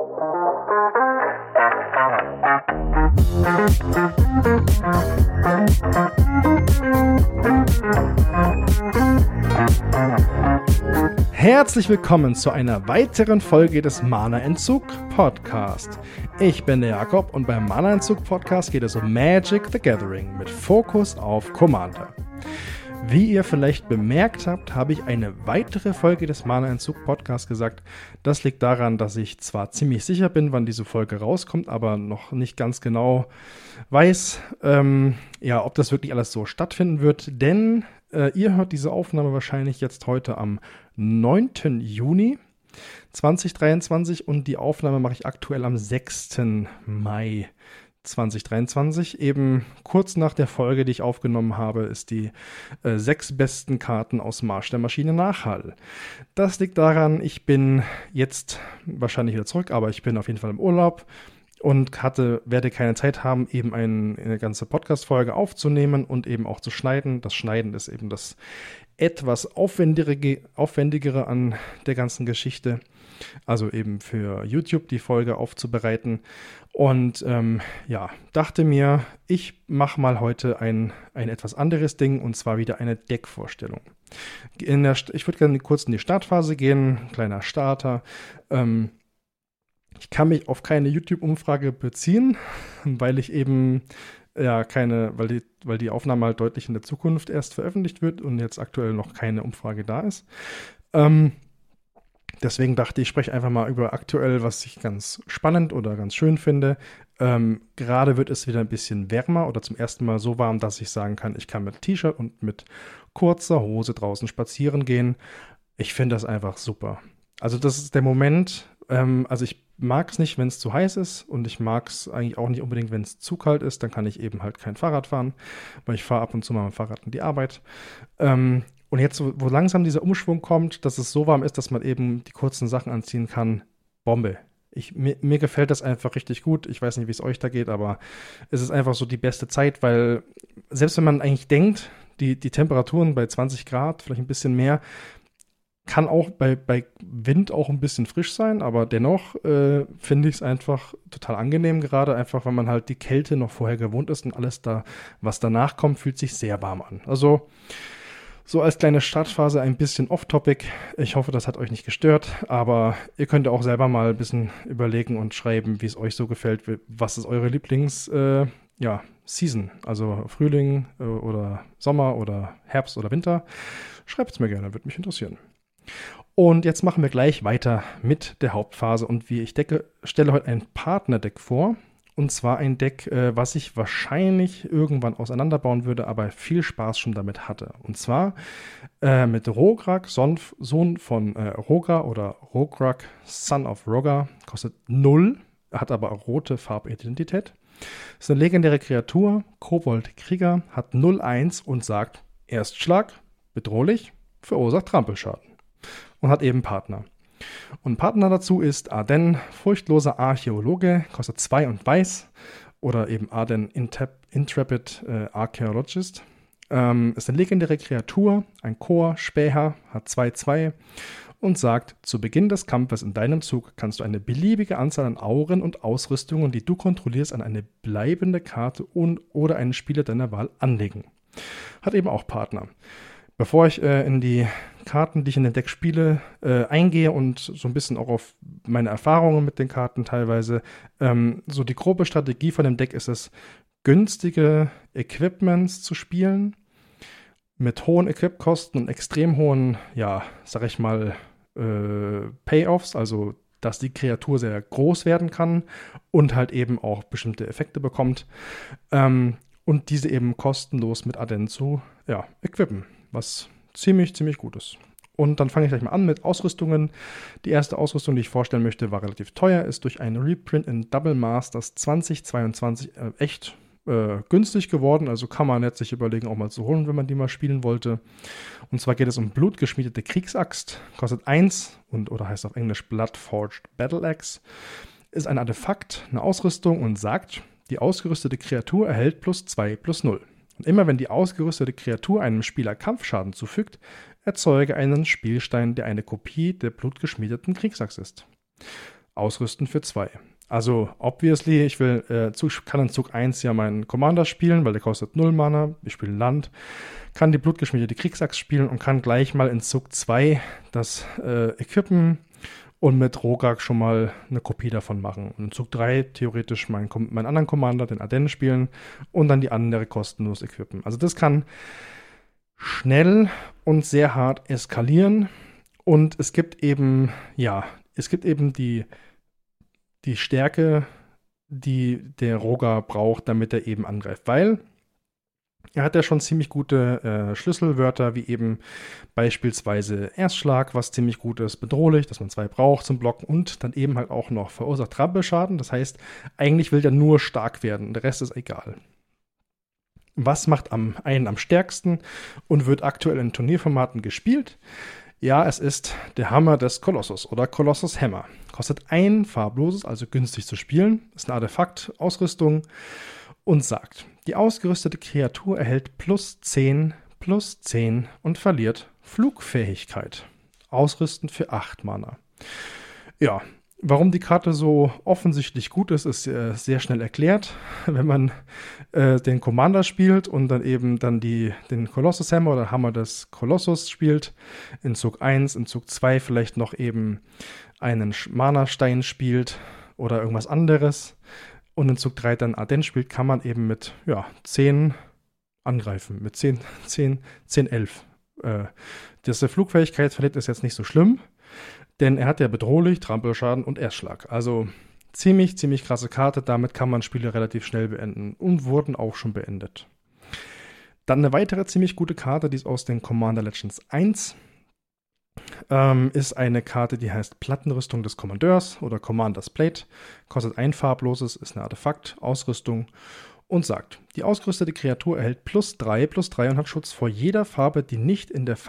Herzlich willkommen zu einer weiteren Folge des Mana-Entzug Podcast. Ich bin der Jakob und beim Mana-Entzug Podcast geht es um Magic the Gathering mit Fokus auf Commander. Wie ihr vielleicht bemerkt habt, habe ich eine weitere Folge des Mana-Entzug Podcasts gesagt. Das liegt daran, dass ich zwar ziemlich sicher bin, wann diese Folge rauskommt, aber noch nicht ganz genau weiß, ob das wirklich alles so stattfinden wird. Denn ihr hört diese Aufnahme wahrscheinlich jetzt heute am 9. Juni 2023 und die Aufnahme mache ich aktuell am 6. Mai 2023. Eben kurz nach der Folge, die ich aufgenommen habe, ist die 6 besten Karten aus Marsch der Maschine Nachhall. Das liegt daran, ich bin jetzt wahrscheinlich wieder zurück, aber ich bin auf jeden Fall im Urlaub und werde keine Zeit haben, eben eine ganze Podcast-Folge aufzunehmen und eben auch zu schneiden. Das Schneiden ist eben das etwas aufwendigere an der ganzen Geschichte. Also eben für YouTube die Folge aufzubereiten. Und dachte mir, ich mache mal heute ein etwas anderes Ding und zwar wieder eine Deckvorstellung. Ich würde gerne kurz in die Startphase gehen, kleiner Starter. Ich kann mich auf keine YouTube-Umfrage beziehen, weil ich eben weil die Aufnahme halt deutlich in der Zukunft erst veröffentlicht wird und jetzt aktuell noch keine Umfrage da ist. Deswegen dachte ich, spreche einfach mal über aktuell, was ich ganz spannend oder ganz schön finde. Gerade wird es wieder ein bisschen wärmer oder zum ersten Mal so warm, dass ich sagen kann, ich kann mit T-Shirt und mit kurzer Hose draußen spazieren gehen. Ich finde das einfach super. Also das ist der Moment, ich mag es nicht, wenn es zu heiß ist und ich mag es eigentlich auch nicht unbedingt, wenn es zu kalt ist. Dann kann ich eben halt kein Fahrrad fahren, weil ich fahre ab und zu mal mit dem Fahrrad in die Arbeit. Und jetzt, wo langsam dieser Umschwung kommt, dass es so warm ist, dass man eben die kurzen Sachen anziehen kann, Bombe. Mir gefällt das einfach richtig gut. Ich weiß nicht, wie es euch da geht, aber es ist einfach so die beste Zeit, weil selbst wenn man eigentlich denkt, die Temperaturen bei 20 Grad, vielleicht ein bisschen mehr, kann auch bei Wind auch ein bisschen frisch sein, aber dennoch finde ich es einfach total angenehm, gerade einfach, weil man halt die Kälte noch vorher gewohnt ist und alles da, was danach kommt, fühlt sich sehr warm an. Also so als kleine Startphase ein bisschen off-topic. Ich hoffe, das hat euch nicht gestört, aber ihr könnt auch selber mal ein bisschen überlegen und schreiben, wie es euch so gefällt. Was ist eure Season? Also Frühling oder Sommer oder Herbst oder Winter? Schreibt es mir gerne, würde mich interessieren. Und jetzt machen wir gleich weiter mit der Hauptphase und wie ich stelle heute ein Partnerdeck vor. Und zwar ein Deck, was ich wahrscheinlich irgendwann auseinanderbauen würde, aber viel Spaß schon damit hatte. Und zwar mit Rograk, Sohn von Rogar oder Rograk, Son of Rogar, kostet 0, hat aber rote Farbidentität. Ist eine legendäre Kreatur, Kobold-Krieger, hat 0/1 und sagt Erstschlag, bedrohlich, verursacht Trampelschaden. Und hat eben Partner. Und Partner dazu ist Ardenn, furchtloser Archäologe, kostet 2 und weiß. Oder eben Ardenn, Intrepid Archaeologist. Ist eine legendäre Kreatur, ein Chor, Späher, hat 2/2 und sagt, zu Beginn des Kampfes in deinem Zug kannst du eine beliebige Anzahl an Auren und Ausrüstungen, die du kontrollierst, an eine bleibende Karte oder einen Spieler deiner Wahl anlegen. Hat eben auch Partner. Bevor ich in die Karten, die ich in den Deck spiele, eingehe und so ein bisschen auch auf meine Erfahrungen mit den Karten teilweise, so die grobe Strategie von dem Deck ist es, günstige Equipments zu spielen, mit hohen Equip-Kosten und extrem hohen, Payoffs, also dass die Kreatur sehr groß werden kann und halt eben auch bestimmte Effekte bekommt und diese eben kostenlos mit Ardenn zu equippen. Was ziemlich gut ist. Und dann fange ich gleich mal an mit Ausrüstungen. Die erste Ausrüstung, die ich vorstellen möchte, war relativ teuer, ist durch einen Reprint in Double Masters 2022 echt günstig geworden. Also kann man jetzt sich überlegen, auch mal zu holen, wenn man die mal spielen wollte. Und zwar geht es um blutgeschmiedete Kriegsaxt. Kostet 1 oder heißt auf Englisch Bloodforged Battle Axe. Ist ein Artefakt, eine Ausrüstung und sagt, die ausgerüstete Kreatur erhält +2/+0. Und immer wenn die ausgerüstete Kreatur einem Spieler Kampfschaden zufügt, erzeuge einen Spielstein, der eine Kopie der blutgeschmiedeten Kriegsaxt ist. Ausrüsten für 2. Also, obviously, kann in Zug 1 ja meinen Commander spielen, weil der kostet 0 Mana. Ich spiele Land, kann die blutgeschmiedete Kriegsachs spielen und kann gleich mal in Zug 2 das equippen und mit Rograk schon mal eine Kopie davon machen. Und in Zug 3 theoretisch meinen anderen Commander, den Ardennes, spielen und dann die andere kostenlos equippen. Also das kann schnell und sehr hart eskalieren. Und es gibt eben die Stärke, die der Roger braucht, damit er eben angreift. Weil er hat ja schon ziemlich gute Schlüsselwörter, wie eben beispielsweise Erstschlag, was ziemlich gut ist, bedrohlich, dass man 2 braucht zum Blocken und dann eben halt auch noch verursacht Trampelschaden. Das heißt, eigentlich will der nur stark werden, der Rest ist egal. Was macht einen am stärksten und wird aktuell in Turnierformaten gespielt? Ja, es ist der Hammer des Kolossus oder Kolossus Hammer. Kostet ein farbloses, also günstig zu spielen. Ist eine Artefakt-Ausrüstung und sagt, die ausgerüstete Kreatur erhält +10 und verliert Flugfähigkeit. Ausrüsten für 8 Mana. Ja, warum die Karte so offensichtlich gut ist, ist sehr schnell erklärt. Wenn man den Commander spielt und dann eben den Colossus Hammer oder Hammer des Kolossus spielt, in Zug 1, in Zug 2 vielleicht noch eben einen Mana-Stein spielt oder irgendwas anderes und in Zug 3 dann Ardennes spielt, kann man eben mit 10 angreifen, mit 10, 11. Dass der Flugfähigkeit verliert, ist jetzt nicht so schlimm, denn er hat ja bedrohlich, Trampelschaden und Erstschlag. Also ziemlich krasse Karte. Damit kann man Spiele relativ schnell beenden und wurden auch schon beendet. Dann eine weitere ziemlich gute Karte, die ist aus den Commander Legends 1. Ist eine Karte, die heißt Plattenrüstung des Kommandeurs oder Commander's Plate. Kostet ein farbloses, ist eine Artefakt-Ausrüstung und sagt, die ausgerüstete Kreatur erhält +3 und hat Schutz vor jeder Farbe, die nicht in der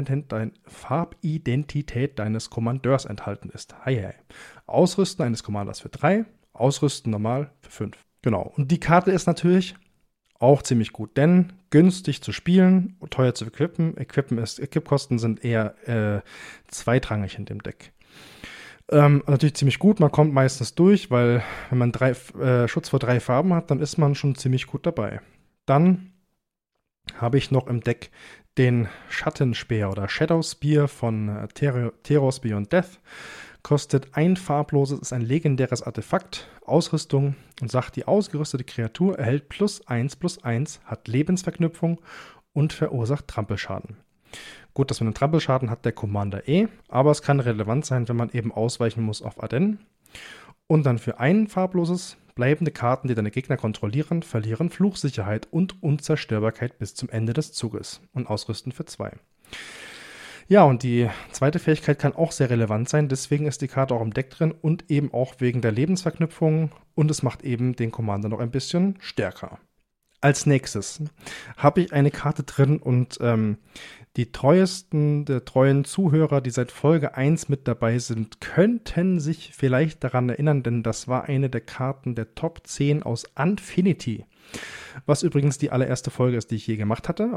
Farbidentität deines Kommandeurs enthalten ist. Hei. Ausrüsten eines Commanders für 3, Ausrüsten normal für 5. Genau. Und die Karte ist natürlich auch ziemlich gut, denn günstig zu spielen und teuer zu equippen. Equipkosten sind eher zweitrangig in dem Deck. Natürlich ziemlich gut, man kommt meistens durch, weil wenn man Schutz vor 3 Farben hat, dann ist man schon ziemlich gut dabei. Dann habe ich noch im Deck den Schattenspeer oder Shadow Spear von Theros Beyond Death. Kostet ein farbloses, ist ein legendäres Artefakt, Ausrüstung und sagt, die ausgerüstete Kreatur erhält +1/+1, hat Lebensverknüpfung und verursacht Trampelschaden. Gut, dass man einen Trampelschaden hat, der Commander aber es kann relevant sein, wenn man eben ausweichen muss auf Ardennes. Und dann für ein farbloses, bleibende Karten, die deine Gegner kontrollieren, verlieren Fluchsicherheit und Unzerstörbarkeit bis zum Ende des Zuges und ausrüsten für 2. Ja, und die zweite Fähigkeit kann auch sehr relevant sein, deswegen ist die Karte auch im Deck drin und eben auch wegen der Lebensverknüpfung und es macht eben den Commander noch ein bisschen stärker. Als nächstes habe ich eine Karte drin und die treuesten der treuen Zuhörer, die seit Folge 1 mit dabei sind, könnten sich vielleicht daran erinnern, denn das war eine der Karten der Top 10 aus Unfinity. Was übrigens die allererste Folge ist, die ich je gemacht hatte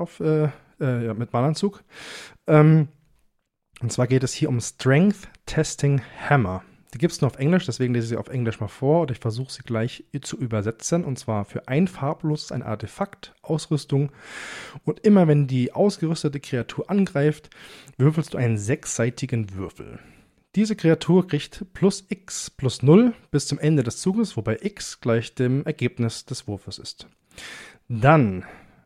mit Malanzug. Und zwar geht es hier um Strength Testing Hammer. Die gibt es nur auf Englisch, deswegen lese ich sie auf Englisch mal vor und ich versuche sie gleich zu übersetzen. Und zwar für ein farbloses, ein Artefakt, Ausrüstung. Und immer wenn die ausgerüstete Kreatur angreift, würfelst du einen 6-seitigen Würfel. Diese Kreatur kriegt +X+0 bis zum Ende des Zuges, wobei X gleich dem Ergebnis des Wurfes ist. Dann,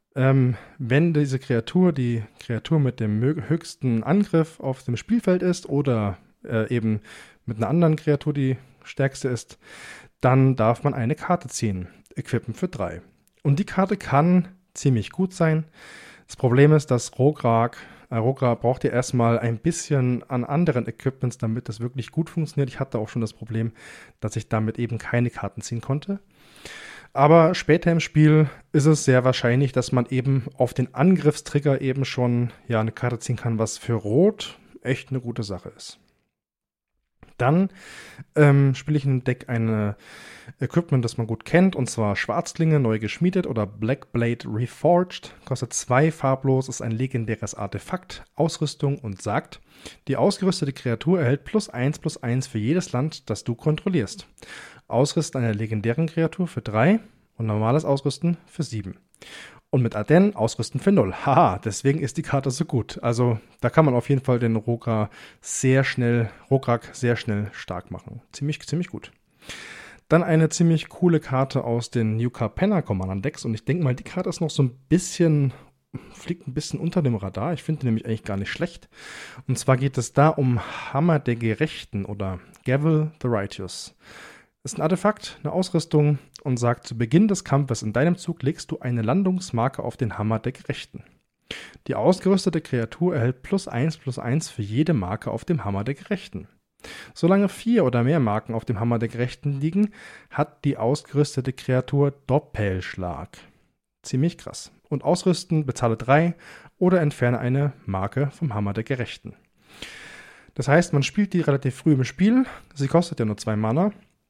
wenn diese Kreatur die Kreatur mit dem höchsten Angriff auf dem Spielfeld ist oder eben mit einer anderen Kreatur die stärkste ist, dann darf man eine Karte ziehen. Equippen für 3. Und die Karte kann ziemlich gut sein. Das Problem ist, dass Rograk braucht ja erstmal ein bisschen an anderen Equipments, damit das wirklich gut funktioniert. Ich hatte auch schon das Problem, dass ich damit eben keine Karten ziehen konnte. Aber später im Spiel ist es sehr wahrscheinlich, dass man eben auf den Angriffstrigger eben schon eine Karte ziehen kann, was für Rot echt eine gute Sache ist. Dann spiele ich in dem Deck ein Equipment, das man gut kennt, und zwar Schwarzklinge, neu geschmiedet oder Blackblade Reforged. Kostet 2 farblos, ist ein legendäres Artefakt, Ausrüstung und sagt, die ausgerüstete Kreatur erhält +1/+1 für jedes Land, das du kontrollierst. Ausrüsten einer legendären Kreatur für 3 und normales Ausrüsten für 7. Und mit Ardenn ausrüsten für 0. Haha, deswegen ist die Karte so gut. Also da kann man auf jeden Fall den Rokrak sehr schnell stark machen. Ziemlich gut. Dann eine ziemlich coole Karte aus den New Capenna Commander Decks. Und ich denke mal, die Karte ist noch so fliegt ein bisschen unter dem Radar. Ich finde die nämlich eigentlich gar nicht schlecht. Und zwar geht es da um Hammer der Gerechten oder Gavel the Righteous. Ist ein Artefakt, eine Ausrüstung und sagt, zu Beginn des Kampfes in deinem Zug legst du eine Landungsmarke auf den Hammer der Gerechten. Die ausgerüstete Kreatur erhält +1/+1 für jede Marke auf dem Hammer der Gerechten. Solange 4 oder mehr Marken auf dem Hammer der Gerechten liegen, hat die ausgerüstete Kreatur Doppelschlag. Ziemlich krass. Und ausrüsten, bezahle 3 oder entferne eine Marke vom Hammer der Gerechten. Das heißt, man spielt die relativ früh im Spiel. Sie kostet ja nur 2 Mana.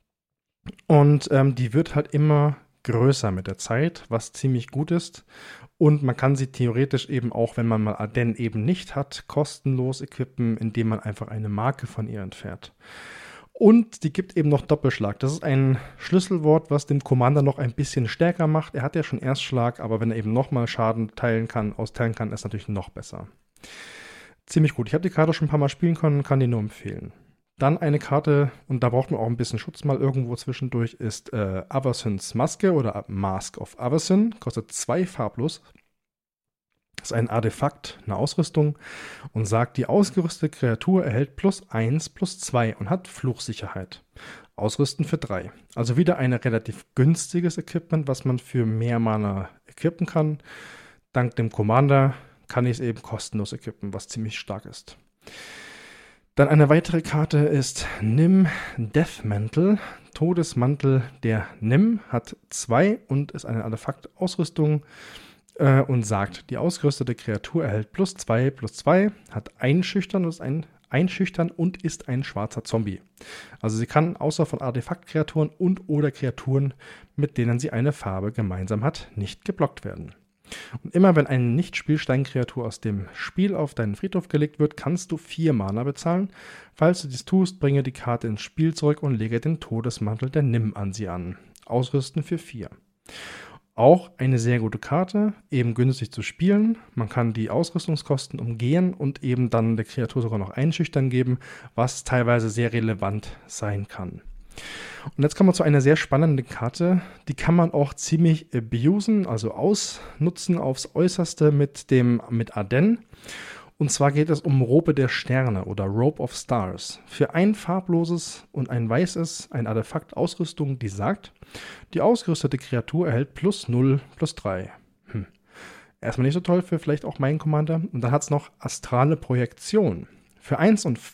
Und die wird halt immer größer mit der Zeit, was ziemlich gut ist. Und man kann sie theoretisch eben auch, wenn man mal Ardenn eben nicht hat, kostenlos equippen, indem man einfach eine Marke von ihr entfernt. Und die gibt eben noch Doppelschlag. Das ist ein Schlüsselwort, was den Commander noch ein bisschen stärker macht. Er hat ja schon Erstschlag, aber wenn er eben nochmal Schaden austeilen kann, ist natürlich noch besser. Ziemlich gut. Ich habe die Karte schon ein paar Mal spielen können, kann die nur empfehlen. Dann eine Karte, und da braucht man auch ein bisschen Schutz mal irgendwo zwischendurch, ist Avacyn's Maske oder Mask of Avacyn. Kostet 2 farblos. Ist ein Artefakt, eine Ausrüstung und sagt, die ausgerüstete Kreatur erhält +1/+2 und hat Fluchsicherheit. Ausrüsten für 3. Also wieder ein relativ günstiges Equipment, was man für mehr Mana equippen kann. Dank dem Commander kann ich es eben kostenlos equippen, was ziemlich stark ist. Dann eine weitere Karte ist Nim Deathmantle. Todesmantel der Nim hat 2 und ist eine Artefakt-Ausrüstung und sagt, die ausgerüstete Kreatur erhält +2/+2, hat Einschüchtern und ist ein schwarzer Zombie. Also sie kann außer von Artefaktkreaturen und oder Kreaturen, mit denen sie eine Farbe gemeinsam hat, nicht geblockt werden. Und immer wenn eine Nicht-Spielstein-Kreatur aus dem Spiel auf deinen Friedhof gelegt wird, kannst du 4 Mana bezahlen. Falls du dies tust, bringe die Karte ins Spiel zurück und lege den Todesmantel der Nim an sie an. Ausrüsten für 4. Auch eine sehr gute Karte, eben günstig zu spielen. Man kann die Ausrüstungskosten umgehen und eben dann der Kreatur sogar noch Einschüchtern geben, was teilweise sehr relevant sein kann. Und jetzt kommen wir zu einer sehr spannenden Karte. Die kann man auch ziemlich abusen, also ausnutzen aufs Äußerste mit Ardenn. Und zwar geht es um Robe der Sterne oder Robe of Stars. Für ein farbloses und ein weißes, ein Artefakt Ausrüstung, die sagt, die ausgerüstete Kreatur erhält +0/+3. Erstmal nicht so toll für vielleicht auch meinen Commander. Und dann hat es noch astrale Projektion. Für 1 und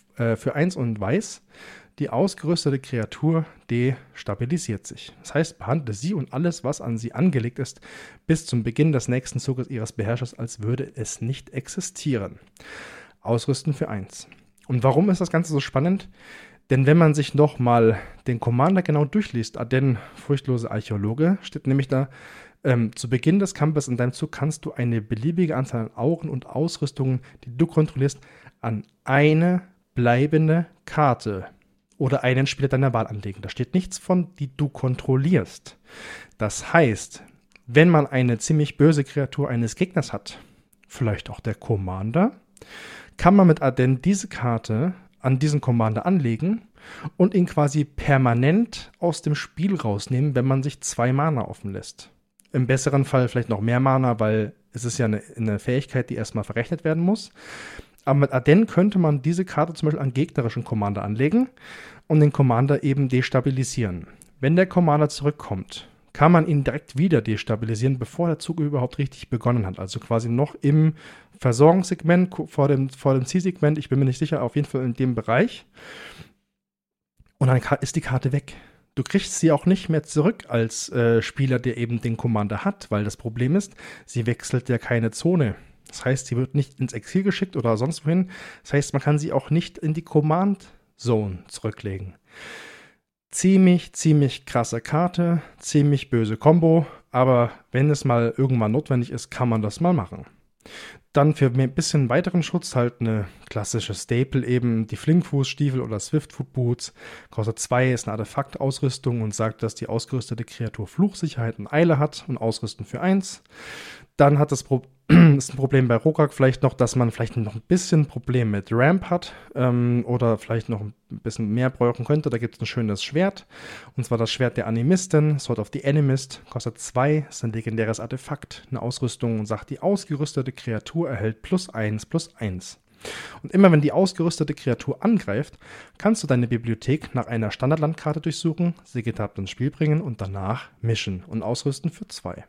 weiß. Die ausgerüstete Kreatur destabilisiert sich. Das heißt, behandle sie und alles, was an sie angelegt ist, bis zum Beginn des nächsten Zuges ihres Beherrschers, als würde es nicht existieren. Ausrüsten für 1. Und warum ist das Ganze so spannend? Denn wenn man sich nochmal den Commander genau durchliest, Ardenn, furchtlose Archäologe, steht nämlich da, zu Beginn des Kampfes in deinem Zug kannst du eine beliebige Anzahl an Auren und Ausrüstungen, die du kontrollierst, an eine bleibende Karte oder einen Spieler deiner Wahl anlegen. Da steht nichts von, die du kontrollierst. Das heißt, wenn man eine ziemlich böse Kreatur eines Gegners hat, vielleicht auch der Commander, kann man mit Ardenn diese Karte an diesen Commander anlegen und ihn quasi permanent aus dem Spiel rausnehmen, wenn man sich 2 Mana offen lässt. Im besseren Fall vielleicht noch mehr Mana, weil es ist ja eine Fähigkeit, die erstmal verrechnet werden muss. Aber mit Ardenn könnte man diese Karte zum Beispiel an gegnerischen Commander anlegen und den Commander eben destabilisieren. Wenn der Commander zurückkommt, kann man ihn direkt wieder destabilisieren, bevor der Zug überhaupt richtig begonnen hat. Also quasi noch im Versorgungssegment, vor dem Zielsegment, ich bin mir nicht sicher, auf jeden Fall in dem Bereich. Und dann ist die Karte weg. Du kriegst sie auch nicht mehr zurück als Spieler, der eben den Commander hat, weil das Problem ist, sie wechselt ja keine Zone. Das heißt, sie wird nicht ins Exil geschickt oder sonst wohin. Das heißt, man kann sie auch nicht in die Command Zone zurücklegen. Ziemlich krasse Karte, ziemlich böse Combo, aber wenn es mal irgendwann notwendig ist, kann man das mal machen. Dann für ein bisschen weiteren Schutz halt eine klassische Staple eben, die Flinkfußstiefel oder Swiftfoot Boots. Kostet 2, ist eine Artefaktausrüstung und sagt, dass die ausgerüstete Kreatur Fluchsicherheit und Eile hat und Ausrüsten für 1. Dann hat ist ein Problem bei Rokak vielleicht noch, dass man vielleicht noch ein bisschen Problem mit Ramp hat oder vielleicht noch ein bisschen mehr brauchen könnte. Da gibt es ein schönes Schwert, und zwar das Schwert der Animistin, Sword of the Animist, kostet 2, ist ein legendäres Artefakt, eine Ausrüstung und sagt, die ausgerüstete Kreatur erhält +1/+1. Und immer wenn die ausgerüstete Kreatur angreift, kannst du deine Bibliothek nach einer Standardlandkarte durchsuchen, sie getappt ins Spiel bringen und danach mischen und ausrüsten für 2.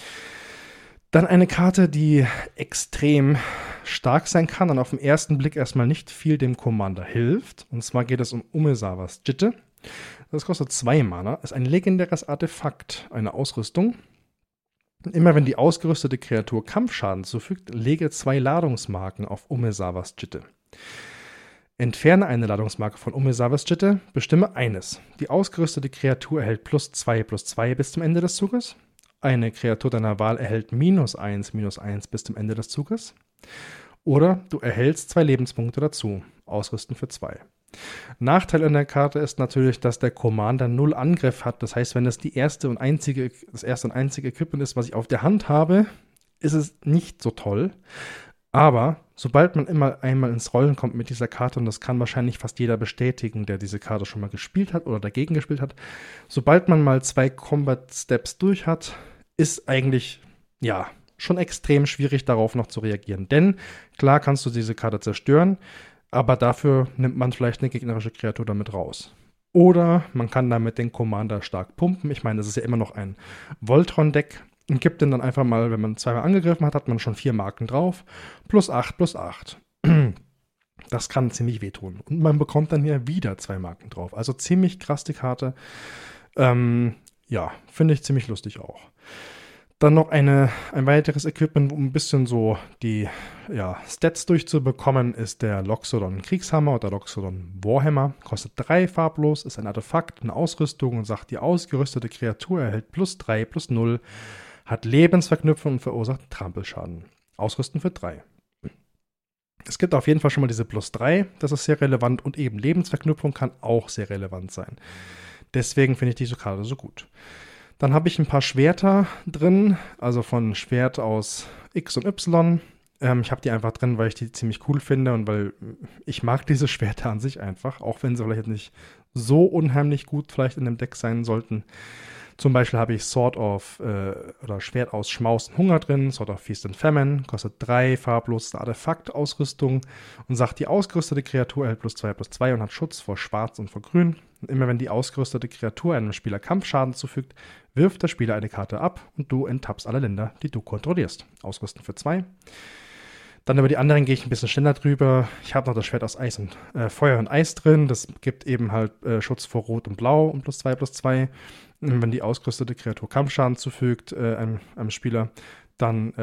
Dann eine Karte, die extrem stark sein kann und auf den ersten Blick erstmal nicht viel dem Commander hilft. Und zwar geht es um Umezawas Jitte. Das kostet 2 Mana, ist ein legendäres Artefakt, eine Ausrüstung. Und immer wenn die ausgerüstete Kreatur Kampfschaden zufügt, lege 2 Ladungsmarken auf Umezawas Jitte. Entferne eine Ladungsmarke von Umezawas Jitte, bestimme eines. Die ausgerüstete Kreatur erhält +2/+2 bis zum Ende des Zuges. Eine Kreatur deiner Wahl erhält -1/-1 bis zum Ende des Zuges. Oder du erhältst 2 Lebenspunkte dazu. Ausrüsten für 2. Nachteil an der Karte ist natürlich, dass der Commander 0 Angriff hat. Das heißt, wenn das das erste und einzige Equipment ist, was ich auf der Hand habe, ist es nicht so toll. Aber sobald man einmal ins Rollen kommt mit dieser Karte, und das kann wahrscheinlich fast jeder bestätigen, der diese Karte schon mal gespielt hat oder dagegen gespielt hat, sobald man mal 2 Combat Steps durch hat, ist eigentlich, ja, schon extrem schwierig darauf noch zu reagieren. Denn klar kannst du diese Karte zerstören, aber dafür nimmt man vielleicht eine gegnerische Kreatur damit raus. Oder man kann damit den Commander stark pumpen. Ich meine, das ist ja immer noch ein Voltron-Deck. Und gibt den dann einfach mal, wenn man 2-mal angegriffen hat, hat man schon 4 Marken drauf. +8/+8. Das kann ziemlich wehtun. Und man bekommt dann ja wieder 2 Marken drauf. Also ziemlich krass die Karte. Ja, finde ich ziemlich lustig auch. Dann noch ein weiteres Equipment, um ein bisschen so die Stats durchzubekommen, ist der Loxodon Kriegshammer oder Loxodon Warhammer. Kostet 3 farblos, ist ein Artefakt, eine Ausrüstung und sagt, die ausgerüstete Kreatur erhält +3/+0, hat Lebensverknüpfung und verursacht Trampelschaden. Ausrüsten für 3. Es gibt auf jeden Fall schon mal diese +3, das ist sehr relevant, und eben Lebensverknüpfung kann auch sehr relevant sein. Deswegen finde ich diese Karte so gut. Dann habe ich ein paar Schwerter drin, also von Schwert aus X und Y. Ich habe die einfach drin, weil ich die ziemlich cool finde und weil ich mag diese Schwerter an sich einfach, auch wenn sie vielleicht nicht so unheimlich gut vielleicht in dem Deck sein sollten. Zum Beispiel habe ich Sword of oder Schwert aus Schmaus und Hunger drin, Sword of Feast and Famine, kostet 3, farblos, Artefaktausrüstung und sagt, die ausgerüstete Kreatur erhält +2/+2 und hat Schutz vor Schwarz und vor Grün. Und immer wenn die ausgerüstete Kreatur einem Spieler Kampfschaden zufügt, wirft der Spieler eine Karte ab und du enttappst alle Länder, die du kontrollierst. Ausrüsten für 2. Dann über die anderen gehe ich ein bisschen schneller drüber. Ich habe noch das Schwert aus Eis und Feuer und Eis drin. Das gibt eben halt Schutz vor Rot und Blau und +2/+2. Und wenn die ausgerüstete Kreatur Kampfschaden zufügt einem Spieler, dann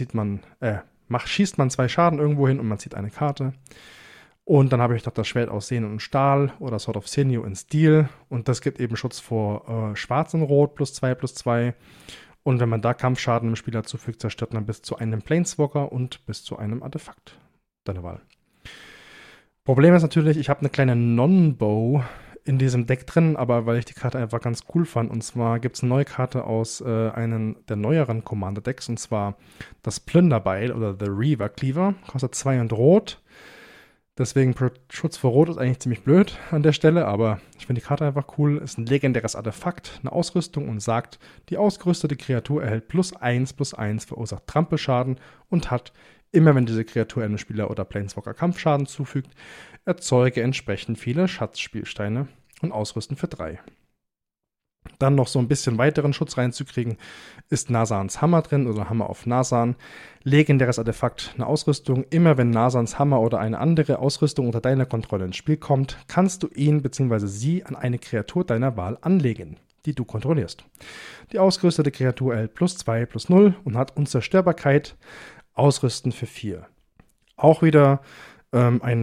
schießt man 2 Schaden irgendwo hin und man zieht eine Karte. Und dann habe ich noch das Schwert aus Sehnen und Stahl oder Sword of Sinew in Steel. Und das gibt eben Schutz vor Schwarz und Rot +2/+2. Und wenn man da Kampfschaden dem Spieler zufügt, zerstört man bis zu einem Planeswalker und bis zu einem Artefakt. Deine Wahl. Problem ist natürlich, ich habe eine kleine Non-Bow in diesem Deck drin, aber weil ich die Karte einfach ganz cool fand. Und zwar gibt es eine neue Karte aus einem der neueren Commander-Decks, und zwar das Plünderbeil oder The Reaver Cleaver. Kostet 2 und Rot. Deswegen Schutz vor Rot ist eigentlich ziemlich blöd an der Stelle, aber ich finde die Karte einfach cool. Ist ein legendäres Artefakt, eine Ausrüstung und sagt, die ausgerüstete Kreatur erhält +1/+1, verursacht Trampelschaden und hat, immer wenn diese Kreatur einem Spieler oder Planeswalker Kampfschaden zufügt, erzeuge entsprechend viele Schatzspielsteine und ausrüsten für 3. Dann noch so ein bisschen weiteren Schutz reinzukriegen, ist Nasans Hammer drin oder Hammer auf Nasan. Legendäres Artefakt, eine Ausrüstung. Immer wenn Nasans Hammer oder eine andere Ausrüstung unter deiner Kontrolle ins Spiel kommt, kannst du ihn bzw. sie an eine Kreatur deiner Wahl anlegen, die du kontrollierst. Die ausgerüstete Kreatur erhält +2/+0 und hat Unzerstörbarkeit. Ausrüsten für 4. Auch wieder eine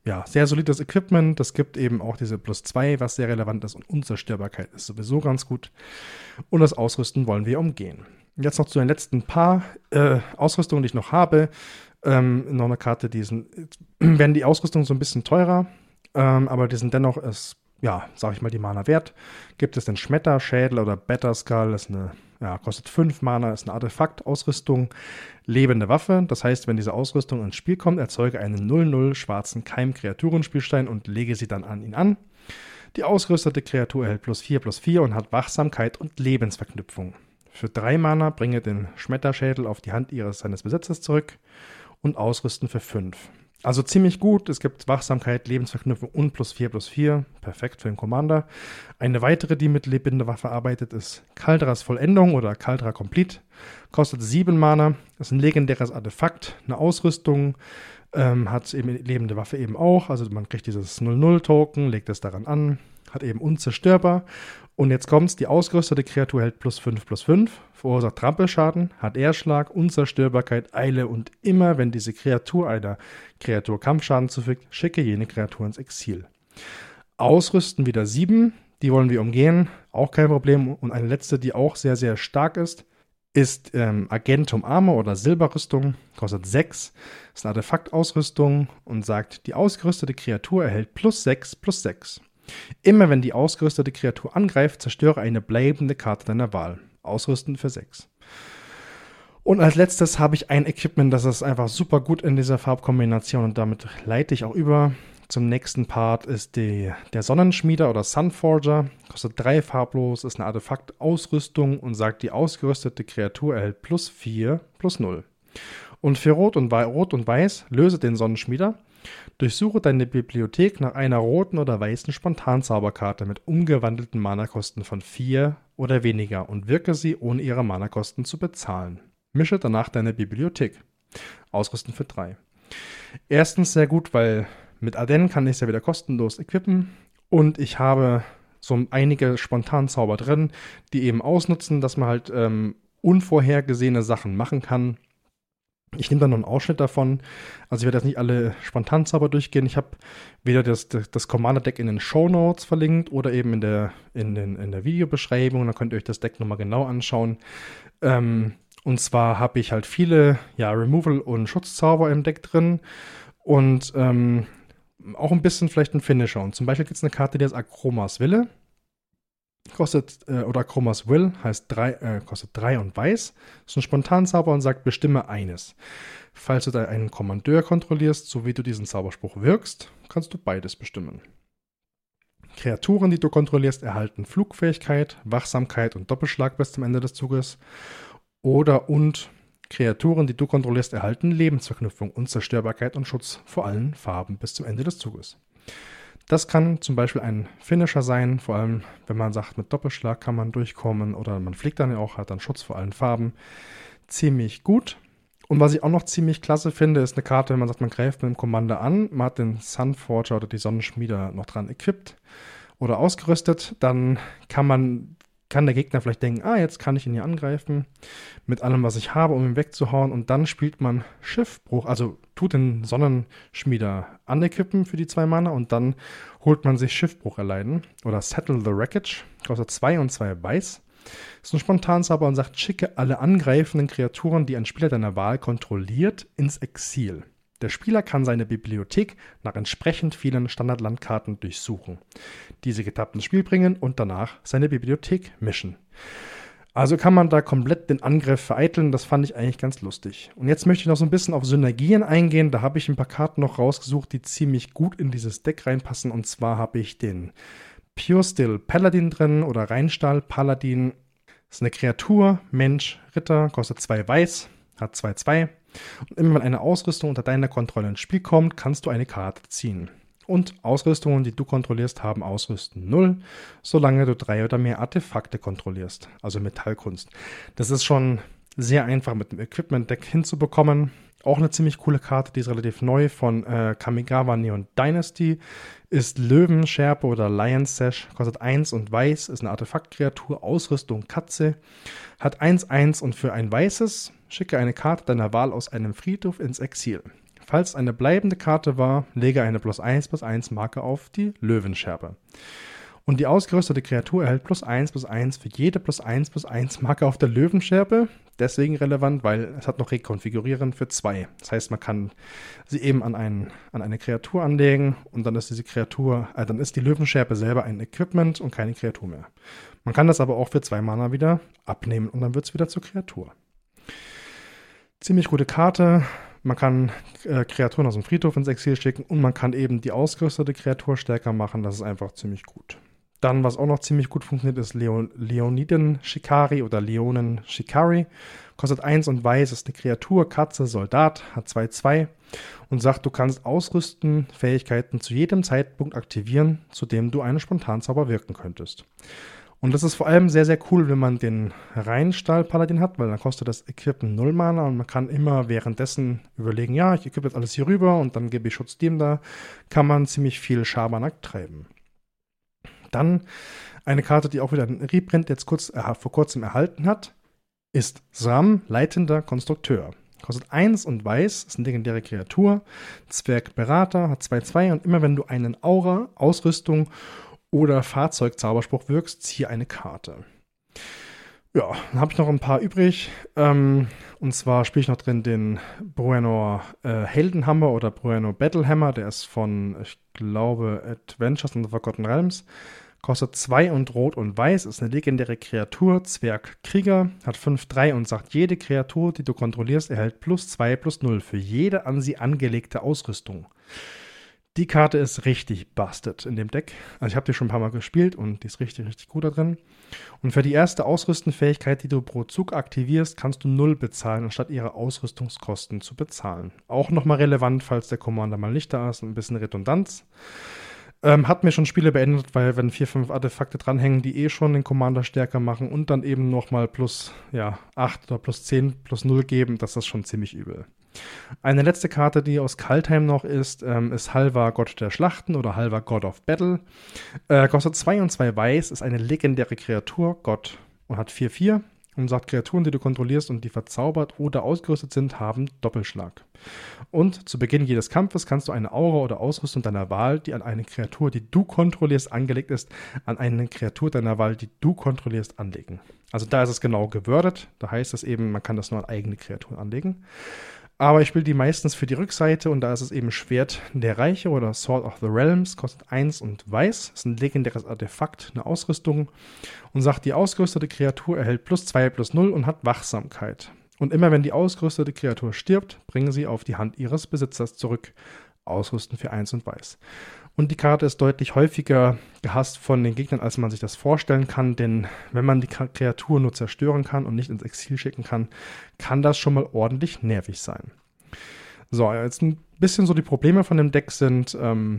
ja, sehr solides Equipment. Das gibt eben auch diese +2, was sehr relevant ist. Und Unzerstörbarkeit ist sowieso ganz gut. Und das Ausrüsten wollen wir umgehen. Jetzt noch zu den letzten paar Ausrüstungen, die ich noch habe. Noch eine Karte, werden die Ausrüstungen so ein bisschen teurer, aber die sind dennoch, sag ich mal, die Mana wert. Gibt es den Schmetterschädel oder Batterskull, kostet 5 Mana, ist eine Artefakt-Ausrüstung, lebende Waffe. Das heißt, wenn diese Ausrüstung ins Spiel kommt, erzeuge einen 0/0 schwarzen Keim-Kreaturenspielstein und lege sie dann an ihn an. Die ausgerüstete Kreatur erhält +4/+4 und hat Wachsamkeit und Lebensverknüpfung. Für 3 Mana bringe den Schmetterschädel auf die Hand seines Besitzers zurück und ausrüsten für 5. Also ziemlich gut. Es gibt Wachsamkeit, Lebensverknüpfung und +4/+4. Perfekt für den Commander. Eine weitere, die mit lebender Waffe arbeitet, ist Kaldras Vollendung oder Kaldra Complete. Kostet 7 Mana. Das ist ein legendäres Artefakt. Eine Ausrüstung hat eben lebende Waffe eben auch. Also man kriegt dieses 0/0-Token, legt es daran an. Hat eben unzerstörbar. Und jetzt kommt's, die ausgerüstete Kreatur hält +5/+5, verursacht Trampelschaden, hat Erschlag, Unzerstörbarkeit, Eile und immer, wenn diese Kreatur einer Kreatur Kampfschaden zufügt, schicke jene Kreatur ins Exil. Ausrüsten wieder 7, die wollen wir umgehen, auch kein Problem. Und eine letzte, die auch sehr, sehr stark ist Agentum Armor oder Silberrüstung, kostet 6, ist eine Artefaktausrüstung und sagt, die ausgerüstete Kreatur erhält +6/+6. Immer wenn die ausgerüstete Kreatur angreift, zerstöre eine bleibende Karte deiner Wahl. Ausrüsten für 6. Und als letztes habe ich ein Equipment, das ist einfach super gut in dieser Farbkombination und damit leite ich auch über. Zum nächsten Part ist der Sonnenschmieder oder Sunforger. Kostet 3 farblos, ist eine Artefaktausrüstung und sagt, die ausgerüstete Kreatur erhält +4/+0. Und für Rot und Weiß löse den Sonnenschmieder. Durchsuche deine Bibliothek nach einer roten oder weißen Spontanzauberkarte mit umgewandelten Mana-Kosten von 4 oder weniger und wirke sie, ohne ihre Mana-Kosten zu bezahlen. Mische danach deine Bibliothek. Ausrüsten für 3. Erstens sehr gut, weil mit Ardenn kann ich es ja wieder kostenlos equippen und ich habe so einige Spontanzauber drin, die eben ausnutzen, dass man halt unvorhergesehene Sachen machen kann. Ich nehme dann noch einen Ausschnitt davon. Also ich werde jetzt nicht alle Spontanzauber durchgehen. Ich habe weder das Commander-Deck in den Shownotes verlinkt oder eben in der Videobeschreibung. Da könnt ihr euch das Deck nochmal genau anschauen. Und zwar habe ich halt viele Removal- und Schutzzauber im Deck drin. Und auch ein bisschen vielleicht ein Finisher. Und zum Beispiel gibt es eine Karte, die heißt Akromas Wille. Akromas Will kostet 3 und weiß. Ist ein Spontanzauber und sagt, bestimme eines. Falls du da einen Kommandeur kontrollierst, so wie du diesen Zauberspruch wirkst, kannst du beides bestimmen. Kreaturen, die du kontrollierst, erhalten Flugfähigkeit, Wachsamkeit und Doppelschlag bis zum Ende des Zuges. Und Kreaturen, die du kontrollierst, erhalten Lebensverknüpfung, Unzerstörbarkeit und Schutz vor allen Farben bis zum Ende des Zuges. Das kann zum Beispiel ein Finisher sein, vor allem wenn man sagt, mit Doppelschlag kann man durchkommen oder man fliegt dann ja auch, hat dann Schutz vor allen Farben. Ziemlich gut. Und was ich auch noch ziemlich klasse finde, ist eine Karte, wenn man sagt, man greift mit dem Commander an, man hat den Sunforger oder die Sonnenschmieder noch dran equipped oder ausgerüstet, dann kann der Gegner vielleicht denken, jetzt kann ich ihn hier angreifen mit allem, was ich habe, um ihn wegzuhauen. Und dann spielt man Schiffbruch, also tut den Sonnenschmieder anequippen für die 2 Mana und dann holt man sich Schiffbruch erleiden oder Settle the Wreckage, kostet 2 und 2 weiß. Ist ein Spontanzauber und sagt, schicke alle angreifenden Kreaturen, die ein Spieler deiner Wahl kontrolliert, ins Exil. Der Spieler kann seine Bibliothek nach entsprechend vielen Standardlandkarten durchsuchen, diese getappt ins Spiel bringen und danach seine Bibliothek mischen. Also kann man da komplett den Angriff vereiteln, das fand ich eigentlich ganz lustig. Und jetzt möchte ich noch so ein bisschen auf Synergien eingehen, da habe ich ein paar Karten noch rausgesucht, die ziemlich gut in dieses Deck reinpassen und zwar habe ich den Pure Steel Paladin drin oder Rheinstahl Paladin. Das ist eine Kreatur, Mensch, Ritter, kostet 2 weiß, hat 2/2. Und immer wenn eine Ausrüstung unter deiner Kontrolle ins Spiel kommt, kannst du eine Karte ziehen. Und Ausrüstungen, die du kontrollierst, haben Ausrüsten 0, solange du 3 oder mehr Artefakte kontrollierst, also Metallkunst. Das ist schon sehr einfach mit dem Equipment-Deck hinzubekommen. Auch eine ziemlich coole Karte, die ist relativ neu von Kamigawa Neon Dynasty, ist Löwenschärpe oder Lion Sash, kostet 1 und weiß, ist eine Artefaktkreatur, Ausrüstung Katze, hat 1/1 und für ein weißes schicke eine Karte deiner Wahl aus einem Friedhof ins Exil. Falls eine bleibende Karte war, lege eine +1/+1 Marke auf die Löwenscherbe. Und die ausgerüstete Kreatur erhält +1/+1 für jede +1/+1 Marke auf der Löwenscherbe. Deswegen relevant, weil es hat noch Rekonfigurieren für 2. Das heißt, man kann sie eben an eine Kreatur anlegen und dann ist dann ist die Löwenscherbe selber ein Equipment und keine Kreatur mehr. Man kann das aber auch für 2 Mana wieder abnehmen und dann wird es wieder zur Kreatur. Ziemlich gute Karte. Man kann Kreaturen aus dem Friedhof ins Exil schicken und man kann eben die ausgerüstete Kreatur stärker machen. Das ist einfach ziemlich gut. Dann, was auch noch ziemlich gut funktioniert, ist Leoniden Shikari oder Leonen Shikari. Kostet 1 und weiß, ist eine Kreatur, Katze, Soldat, hat 2/2 und sagt, du kannst ausrüsten, Fähigkeiten zu jedem Zeitpunkt aktivieren, zu dem du einen Spontanzauber wirken könntest. Und das ist vor allem sehr, sehr cool, wenn man den Rheinstahl-Paladin hat, weil dann kostet das Equippen 0 Mana und man kann immer währenddessen überlegen, ja, ich equipe jetzt alles hier rüber und dann gebe ich Schutz dem da, kann man ziemlich viel Schabernack treiben. Dann eine Karte, die auch wieder einen Reprint jetzt vor kurzem erhalten hat, ist Sram, leitender Konstrukteur. Kostet 1 und weiß, ist eine legendäre Kreatur, Zwergberater, hat 2/2 und immer wenn du einen Aura, Ausrüstung oder Fahrzeugzauberspruch wirkst, ziehe eine Karte. Ja, dann habe ich noch ein paar übrig. Und zwar spiele ich noch drin den Bruenor Heldenhammer oder Bruenor Battlehammer. Der ist von, ich glaube, Adventures in the Forgotten Realms. Kostet 2 und rot und weiß, ist eine legendäre Kreatur, Zwergkrieger, hat 5/3 und sagt, jede Kreatur, die du kontrollierst, erhält +2/+0 für jede an sie angelegte Ausrüstung. Die Karte ist richtig busted in dem Deck. Also ich habe die schon ein paar Mal gespielt und die ist richtig, richtig gut da drin. Und für die erste Ausrüstenfähigkeit, die du pro Zug aktivierst, kannst du 0 bezahlen, anstatt ihre Ausrüstungskosten zu bezahlen. Auch nochmal relevant, falls der Commander mal nicht da ist, ein bisschen Redundanz. Hat mir schon Spiele beendet, weil wenn 4, 5 Artefakte dranhängen, die schon den Commander stärker machen und dann eben nochmal +8 oder +10/+0 geben, das ist schon ziemlich übel. Eine letzte Karte, die aus Kaldheim noch ist Halvar Gott der Schlachten oder Halvar God of Battle. Kostet 2 und 2 weiß, ist eine legendäre Kreatur, Gott, und hat 4/4 und sagt, Kreaturen, die du kontrollierst und die verzaubert oder ausgerüstet sind, haben Doppelschlag. Und zu Beginn jedes Kampfes kannst du eine Aura oder Ausrüstung deiner Wahl, die an eine Kreatur, die du kontrollierst, angelegt ist, an eine Kreatur deiner Wahl, die du kontrollierst, anlegen. Also da ist es genau gewordet. Da heißt es eben, man kann das nur an eigene Kreaturen anlegen. Aber ich spiele die meistens für die Rückseite und da ist es eben Schwert der Reiche oder Sword of the Realms, kostet 1 und weiß, ist ein legendäres Artefakt, eine Ausrüstung und sagt, die ausgerüstete Kreatur erhält +2/+0 und hat Wachsamkeit. Und immer wenn die ausgerüstete Kreatur stirbt, bringen sie auf die Hand ihres Besitzers zurück. Ausrüsten für 1 und weiß. Und die Karte ist deutlich häufiger gehasst von den Gegnern, als man sich das vorstellen kann, denn wenn man die Kreatur nur zerstören kann und nicht ins Exil schicken kann, kann das schon mal ordentlich nervig sein. So, jetzt ein bisschen so die Probleme von dem Deck sind,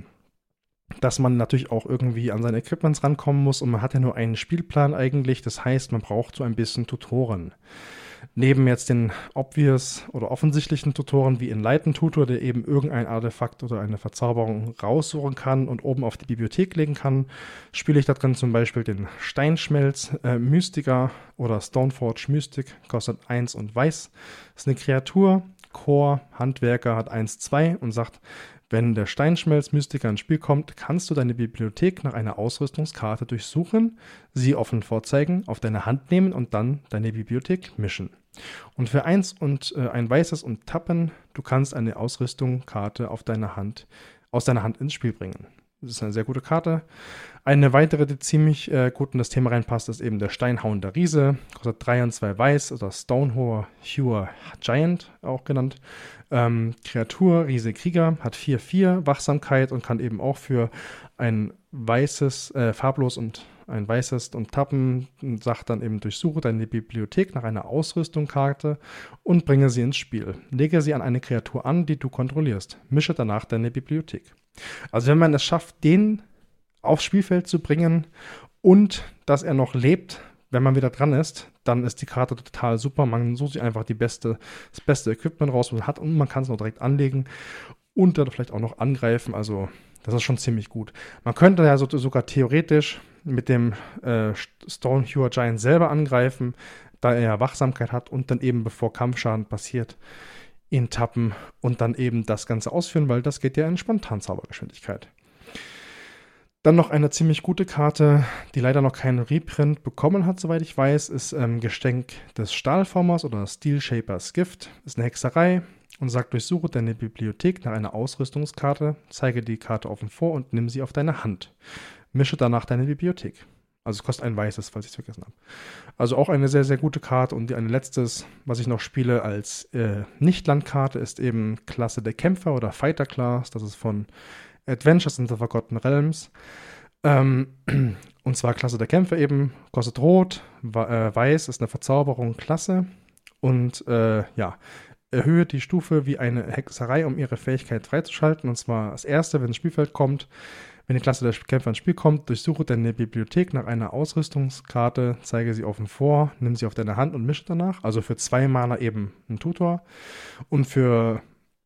dass man natürlich auch irgendwie an seine Equipments rankommen muss und man hat ja nur einen Spielplan eigentlich, das heißt, man braucht so ein bisschen Tutoren. Neben jetzt den obvious oder offensichtlichen Tutoren wie Enlighten-Tutor, der eben irgendein Artefakt oder eine Verzauberung raussuchen kann und oben auf die Bibliothek legen kann, spiele ich da drin zum Beispiel den Steinschmelz Mystiker oder Stoneforge Mystic, kostet 1 und weiß. Ist eine Kreatur, Core, Handwerker, hat 1/2 und sagt, wenn der Steinschmelz-Mystiker ins Spiel kommt, kannst du deine Bibliothek nach einer Ausrüstungskarte durchsuchen, sie offen vorzeigen, auf deine Hand nehmen und dann deine Bibliothek mischen. Und für 1 und ein weißes und tappen, du kannst eine Ausrüstungskarte aus deiner Hand ins Spiel bringen. Das ist eine sehr gute Karte. Eine weitere, die ziemlich gut in das Thema reinpasst, ist eben der Steinhauender Riese. Kostet 3 und 2 weiß oder Stonehewer Giant auch genannt. Kreatur, Riese Krieger, hat 4/4 Wachsamkeit und kann eben auch für ein weißes, farblos und ein weißes und tappen und sagt dann eben, durchsuche deine Bibliothek nach einer Ausrüstungskarte und bringe sie ins Spiel. Lege sie an eine Kreatur an, die du kontrollierst. Mische danach deine Bibliothek. Also wenn man es schafft, den aufs Spielfeld zu bringen und dass er noch lebt, wenn man wieder dran ist, dann ist die Karte total super. Man sucht sich einfach das beste Equipment raus, was man hat und man kann es noch direkt anlegen und dann vielleicht auch noch angreifen. Also das ist schon ziemlich gut. Man könnte ja sogar theoretisch mit dem Stonehewer Giant selber angreifen, da er ja Wachsamkeit hat und dann eben, bevor Kampfschaden passiert, ihn tappen und dann eben das Ganze ausführen, weil das geht ja in Spontanzaubergeschwindigkeit. Dann noch eine ziemlich gute Karte, die leider noch keinen Reprint bekommen hat, soweit ich weiß, ist Geschenk des Stahlformers oder Steel Shapers Gift. Ist eine Hexerei und sagt, durchsuche deine Bibliothek nach einer Ausrüstungskarte, zeige die Karte offen vor und nimm sie auf deine Hand. Mische danach deine Bibliothek. Also es kostet ein weißes, falls ich es vergessen habe. Also auch eine sehr, sehr gute Karte. Und ein letztes, was ich noch spiele als Nicht-Landkarte, ist eben Klasse der Kämpfer oder Fighter Class. Das ist von Adventures in the Forgotten Realms. Und zwar Klasse der Kämpfer eben. Kostet rot, weiß ist eine Verzauberung Klasse. Und erhöhe die Stufe wie eine Hexerei, um ihre Fähigkeit freizuschalten. Und zwar das erste, wenn ins Spielfeld kommt. Wenn die Klasse der Kämpfer ins Spiel kommt, durchsuche deine Bibliothek nach einer Ausrüstungskarte, zeige sie offen vor, nimm sie auf deine Hand und mische danach. Also für 2 Mana eben ein Tutor. Und für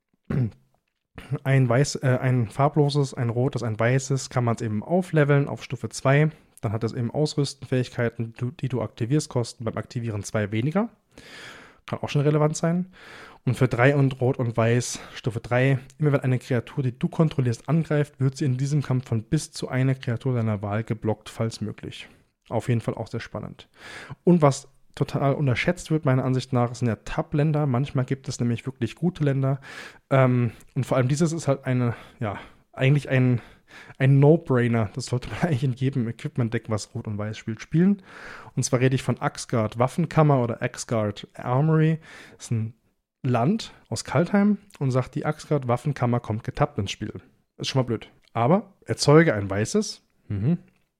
ein farbloses, ein rotes, ein weißes kann man es eben aufleveln auf Stufe 2. Dann hat es eben Ausrüstenfähigkeiten, die du aktivierst, kosten beim Aktivieren 2 weniger. Kann auch schon relevant sein. Und für 3 und Rot und Weiß, Stufe 3, immer wenn eine Kreatur, die du kontrollierst, angreift, wird sie in diesem Kampf von bis zu einer Kreatur deiner Wahl geblockt, falls möglich. Auf jeden Fall auch sehr spannend. Und was total unterschätzt wird, meiner Ansicht nach, sind ja Tab-Länder. Manchmal gibt es nämlich wirklich gute Länder. Und vor allem dieses ist halt eigentlich ein No-Brainer. Das sollte man eigentlich in jedem Equipment-Deck, was Rot und Weiß spielt, spielen. Und zwar rede ich von Axgard Waffenkammer oder Axgard Armory. Das ist ein Land aus Kaltheim und sagt, die Axgard Waffenkammer kommt getappt ins Spiel. Ist schon mal blöd. Aber erzeuge ein weißes, wenn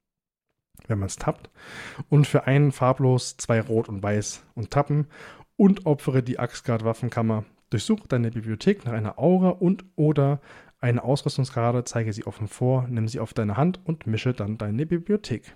man es tappt, und für einen farblos 2 Rot und Weiß und tappen und opfere die Axgard Waffenkammer. Durchsuche deine Bibliothek nach einer Aura und oder eine Ausrüstungskarte, zeige sie offen vor, nimm sie auf deine Hand und mische dann deine Bibliothek.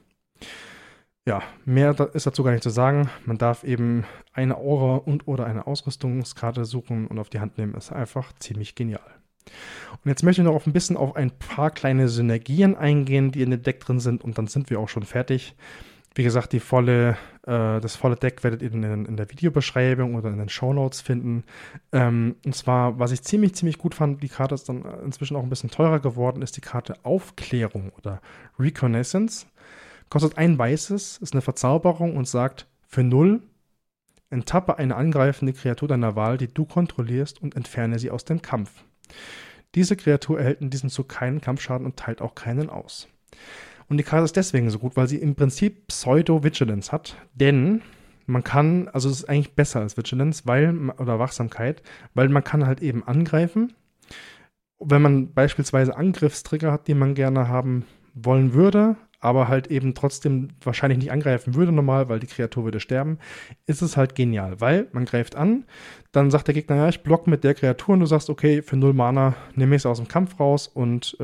Ja, mehr ist dazu gar nicht zu sagen. Man darf eben eine Aura und oder eine Ausrüstungskarte suchen und auf die Hand nehmen. Ist einfach ziemlich genial. Und jetzt möchte ich noch ein bisschen auf ein paar kleine Synergien eingehen, die in dem Deck drin sind. Und dann sind wir auch schon fertig. Wie gesagt, das volle Deck werdet ihr in der Videobeschreibung oder in den Shownotes finden. Und zwar, was ich ziemlich, ziemlich gut fand, die Karte ist dann inzwischen auch ein bisschen teurer geworden, ist die Karte Aufklärung oder Reconnaissance. Kostet ein weißes, ist eine Verzauberung und sagt, für 0 enttappe eine angreifende Kreatur deiner Wahl, die du kontrollierst, und entferne sie aus dem Kampf. Diese Kreatur erhält in diesem Zug keinen Kampfschaden und teilt auch keinen aus. Und die Karte ist deswegen so gut, weil sie im Prinzip Pseudo-Vigilance hat, denn man kann, also es ist eigentlich besser als Vigilance, oder Wachsamkeit, weil man kann halt eben angreifen. Wenn man beispielsweise Angriffstrigger hat, die man gerne haben wollen würde, aber halt eben trotzdem wahrscheinlich nicht angreifen würde normal, weil die Kreatur würde sterben, ist es halt genial, weil man greift an, dann sagt der Gegner, ja, ich block mit der Kreatur und du sagst, okay, für 0 Mana nehme ich es aus dem Kampf raus und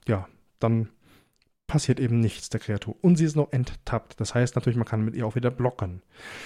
dann passiert eben nichts der Kreatur. Und sie ist noch enttappt, das heißt natürlich, man kann mit ihr auch wieder blocken.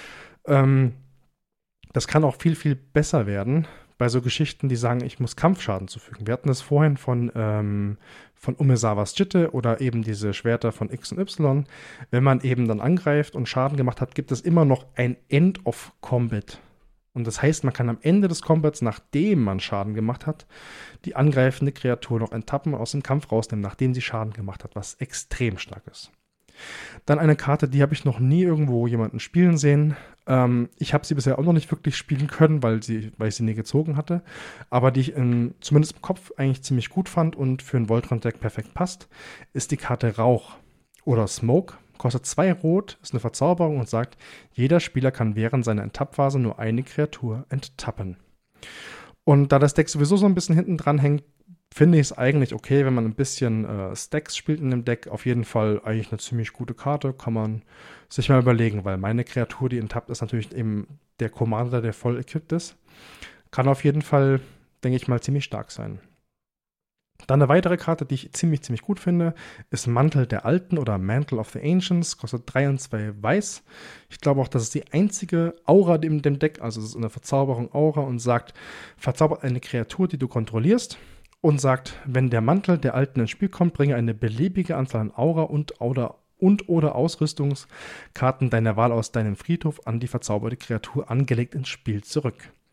Das kann auch viel, viel besser werden bei so Geschichten, die sagen, ich muss Kampfschaden zufügen. Wir hatten das vorhin von Umezawas Jitte oder eben diese Schwerter von X und Y. Wenn man eben dann angreift und Schaden gemacht hat, gibt es immer noch ein End of Combat. Und das heißt, man kann am Ende des Combats, nachdem man Schaden gemacht hat, die angreifende Kreatur noch enttappen und aus dem Kampf rausnehmen, nachdem sie Schaden gemacht hat, was extrem stark ist. Dann eine Karte, die habe ich noch nie irgendwo jemanden spielen sehen. Ich habe sie bisher auch noch nicht wirklich spielen können, weil ich sie nie gezogen hatte. Aber die ich zumindest im Kopf eigentlich ziemlich gut fand und für ein Voltron-Deck perfekt passt, ist die Karte Rauch oder Smoke. Kostet 2 Rot, ist eine Verzauberung und sagt, jeder Spieler kann während seiner Enttappphase nur eine Kreatur enttappen. Und da das Deck sowieso so ein bisschen hinten dran hängt, finde ich es eigentlich okay, wenn man ein bisschen Stacks spielt in dem Deck. Auf jeden Fall eigentlich eine ziemlich gute Karte, kann man sich mal überlegen, weil meine Kreatur, die enttappt, ist natürlich eben der Commander, der voll equipped ist. Kann auf jeden Fall, denke ich mal, ziemlich stark sein. Dann eine weitere Karte, die ich ziemlich, ziemlich gut finde, ist Mantel der Alten oder Mantle of the Ancients. Kostet 3 und 2 weiß. Ich glaube auch, das ist die einzige Aura in dem Deck, also es ist eine Verzauberung Aura und sagt, verzaubert eine Kreatur, die du kontrollierst. Und sagt, wenn der Mantel der Alten ins Spiel kommt, bringe eine beliebige Anzahl an Aura und oder Ausrüstungskarten deiner Wahl aus deinem Friedhof an die verzauberte Kreatur angelegt ins Spiel zurück.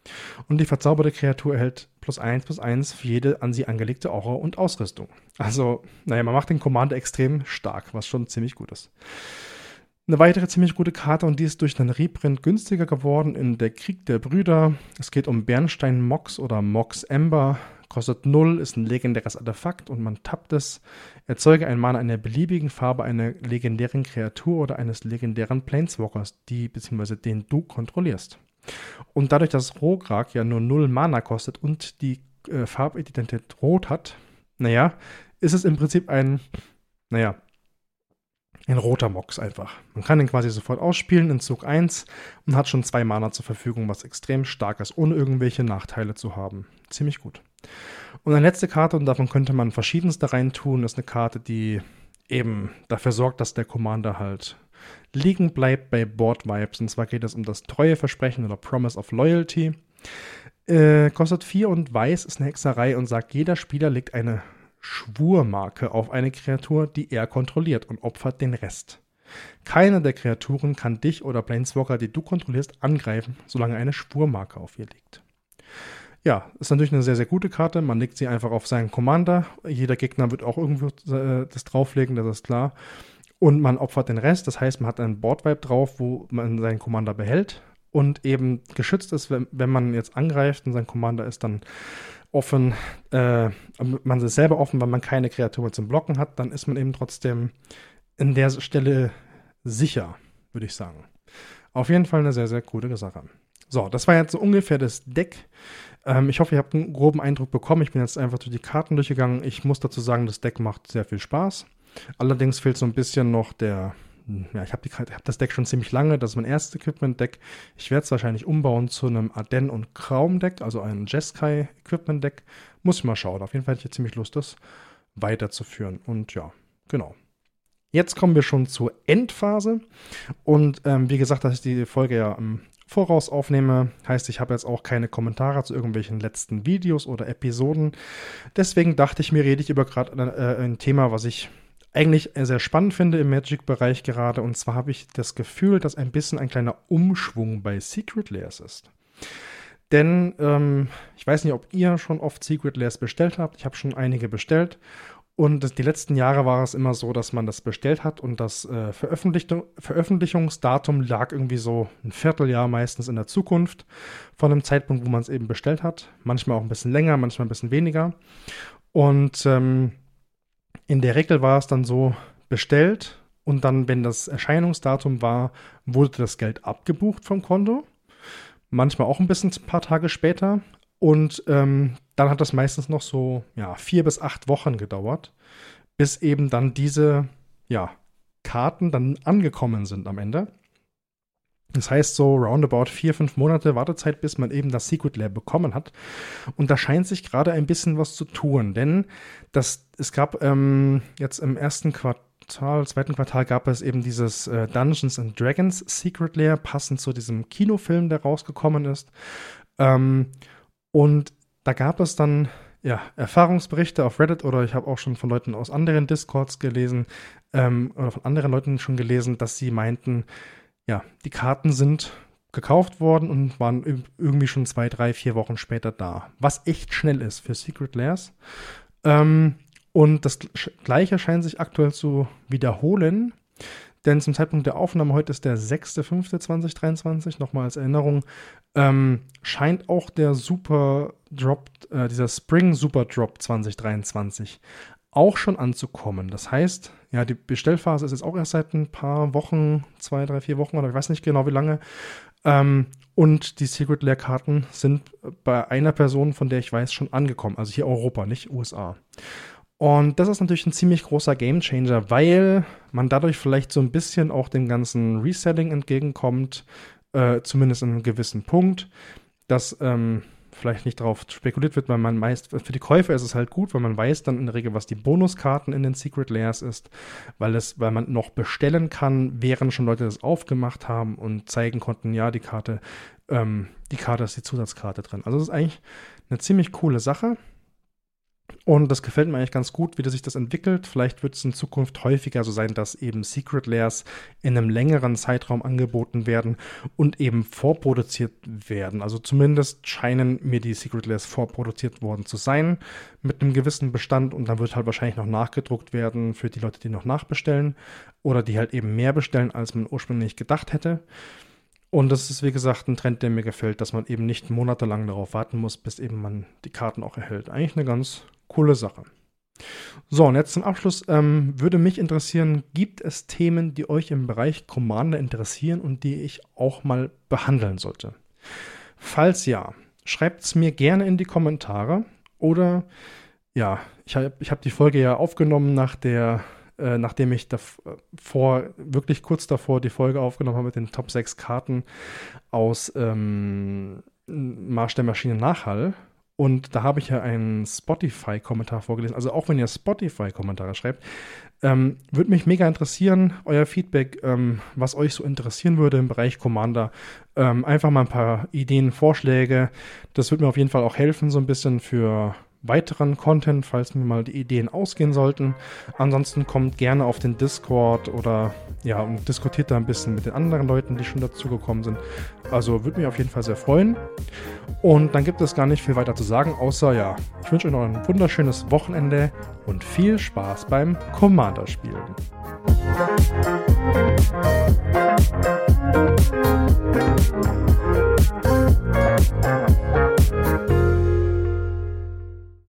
Und die verzauberte Kreatur erhält +1/+1 für jede an sie angelegte Aura und Ausrüstung. Also, naja, man macht den Commander extrem stark, was schon ziemlich gut ist. Eine weitere ziemlich gute Karte, und die ist durch den Reprint günstiger geworden in der Krieg der Brüder. Es geht um Bernstein Mox oder Mox Ember. Kostet 0, ist ein legendäres Artefakt und man tappt es. Erzeuge ein Mana einer beliebigen Farbe einer legendären Kreatur oder eines legendären Planeswalkers, die bzw. den du kontrollierst. Und dadurch, dass Rograk ja nur 0 Mana kostet und die Farbidentität Rot hat, naja, ist es im Prinzip ein roter Mox einfach. Man kann den quasi sofort ausspielen in Zug 1 und hat schon 2 Mana zur Verfügung, was extrem stark ist, ohne irgendwelche Nachteile zu haben. Ziemlich gut. Und eine letzte Karte, und davon könnte man verschiedenste reintun, ist eine Karte, die eben dafür sorgt, dass der Commander halt liegen bleibt bei Board Vibes. Und zwar geht es um das Treueversprechen oder Promise of Loyalty. Kostet 4 und weiß, ist eine Hexerei und sagt, jeder Spieler legt eine Schwurmarke auf eine Kreatur, die er kontrolliert, und opfert den Rest. Keine der Kreaturen kann dich oder Planeswalker, die du kontrollierst, angreifen, solange eine Schwurmarke auf ihr liegt. Ja, ist natürlich eine sehr, sehr gute Karte. Man legt sie einfach auf seinen Commander. Jeder Gegner wird auch irgendwo das drauflegen, das ist klar. Und man opfert den Rest. Das heißt, man hat einen Board-Vibe drauf, wo man seinen Commander behält und eben geschützt ist, wenn man jetzt angreift und sein Commander ist dann offen, man ist selber offen, weil man keine Kreatur mehr zum Blocken hat, dann ist man eben trotzdem in der Stelle sicher, würde ich sagen. Auf jeden Fall eine sehr, sehr gute Sache. So, das war jetzt so ungefähr das Deck. Ich hoffe, ihr habt einen groben Eindruck bekommen. Ich bin jetzt einfach durch die Karten durchgegangen. Ich muss dazu sagen, das Deck macht sehr viel Spaß. Allerdings fehlt so ein bisschen noch ich habe das Deck schon ziemlich lange. Das ist mein erstes Equipment-Deck. Ich werde es wahrscheinlich umbauen zu einem Ardenn- und Kraum-Deck, also ein Jeskai-Equipment-Deck. Muss ich mal schauen. Auf jeden Fall hätte ich jetzt ziemlich Lust, das weiterzuführen. Und ja, genau. Jetzt kommen wir schon zur Endphase. Und wie gesagt, dass ich die Folge ja im Voraus aufnehme, heißt, ich habe jetzt auch keine Kommentare zu irgendwelchen letzten Videos oder Episoden. Deswegen dachte ich mir, rede ich über gerade ein Thema, was ich eigentlich sehr spannend finde im Magic-Bereich gerade. Und zwar habe ich das Gefühl, dass ein bisschen ein kleiner Umschwung bei Secret Lairs ist. Denn ich weiß nicht, ob ihr schon oft Secret Lairs bestellt habt. Ich habe schon einige bestellt. Und die letzten Jahre war es immer so, dass man das bestellt hat und das Veröffentlichungsdatum lag irgendwie so ein Vierteljahr meistens in der Zukunft von dem Zeitpunkt, wo man es eben bestellt hat. Manchmal auch ein bisschen länger, manchmal ein bisschen weniger. Und in der Regel war es dann so bestellt und dann, wenn das Erscheinungsdatum war, wurde das Geld abgebucht vom Konto. Manchmal auch ein paar Tage später. Und dann hat das meistens noch so 4 bis 8 Wochen gedauert, bis eben dann diese Karten dann angekommen sind am Ende. Das heißt so roundabout 4, 5 Monate Wartezeit, bis man eben das Secret Lair bekommen hat. Und da scheint sich gerade ein bisschen was zu tun, denn es gab jetzt im zweiten Quartal gab es eben dieses Dungeons and Dragons Secret Lair, passend zu diesem Kinofilm, der rausgekommen ist. Und da gab es dann Erfahrungsberichte auf Reddit, oder ich habe auch schon von Leuten aus anderen Discords gelesen oder von anderen Leuten schon gelesen, dass sie meinten, die Karten sind gekauft worden und waren irgendwie schon 2, 3, 4 Wochen später da. Was echt schnell ist für Secret Lairs. Und das Gleiche scheint sich aktuell zu wiederholen. Denn zum Zeitpunkt der Aufnahme, heute ist der 6.5.2023, nochmal als Erinnerung, scheint auch der Super Drop, dieser Spring Super Drop 2023 auch schon anzukommen. Das heißt, die Bestellphase ist jetzt auch erst seit ein paar Wochen, 2, 3, 4 Wochen, oder ich weiß nicht genau wie lange. Und die Secret Lair Karten sind bei einer Person, von der ich weiß, schon angekommen. Also hier Europa, nicht USA. Und das ist natürlich ein ziemlich großer Gamechanger, weil man dadurch vielleicht so ein bisschen auch dem ganzen Reselling entgegenkommt, zumindest in einem gewissen Punkt, dass vielleicht nicht darauf spekuliert wird, weil man meist, für die Käufer ist es halt gut, weil man weiß dann in der Regel, was die Bonuskarten in den Secret Lairs ist, weil man noch bestellen kann, während schon Leute das aufgemacht haben und zeigen konnten, die Karte ist die Zusatzkarte drin. Also das ist eigentlich eine ziemlich coole Sache. Und das gefällt mir eigentlich ganz gut, wie sich das entwickelt. Vielleicht wird es in Zukunft häufiger so sein, dass eben Secret Lairs in einem längeren Zeitraum angeboten werden und eben vorproduziert werden. Also zumindest scheinen mir die Secret Lairs vorproduziert worden zu sein mit einem gewissen Bestand und dann wird halt wahrscheinlich noch nachgedruckt werden für die Leute, die noch nachbestellen oder die halt eben mehr bestellen, als man ursprünglich gedacht hätte. Und das ist, wie gesagt, ein Trend, der mir gefällt, dass man eben nicht monatelang darauf warten muss, bis eben man die Karten auch erhält. Eigentlich eine ganz coole Sache. So, und jetzt zum Abschluss würde mich interessieren, gibt es Themen, die euch im Bereich Commander interessieren und die ich auch mal behandeln sollte? Falls ja, schreibt es mir gerne in die Kommentare oder ja, ich hab die Folge ja aufgenommen nachdem ich wirklich kurz davor die Folge aufgenommen habe mit den Top 6 Karten aus Marsch der Maschine Nachhall. Und da habe ich ja einen Spotify-Kommentar vorgelesen. Also auch wenn ihr Spotify-Kommentare schreibt, würde mich mega interessieren, euer Feedback, was euch so interessieren würde im Bereich Commander. Einfach mal ein paar Ideen, Vorschläge. Das wird mir auf jeden Fall auch helfen, so ein bisschen für weiteren Content, falls mir mal die Ideen ausgehen sollten. Ansonsten kommt gerne auf den Discord oder ja, und diskutiert da ein bisschen mit den anderen Leuten, die schon dazugekommen sind. Also würde mich auf jeden Fall sehr freuen. Und dann gibt es gar nicht viel weiter zu sagen, außer ja, ich wünsche euch noch ein wunderschönes Wochenende und viel Spaß beim Commander-Spielen.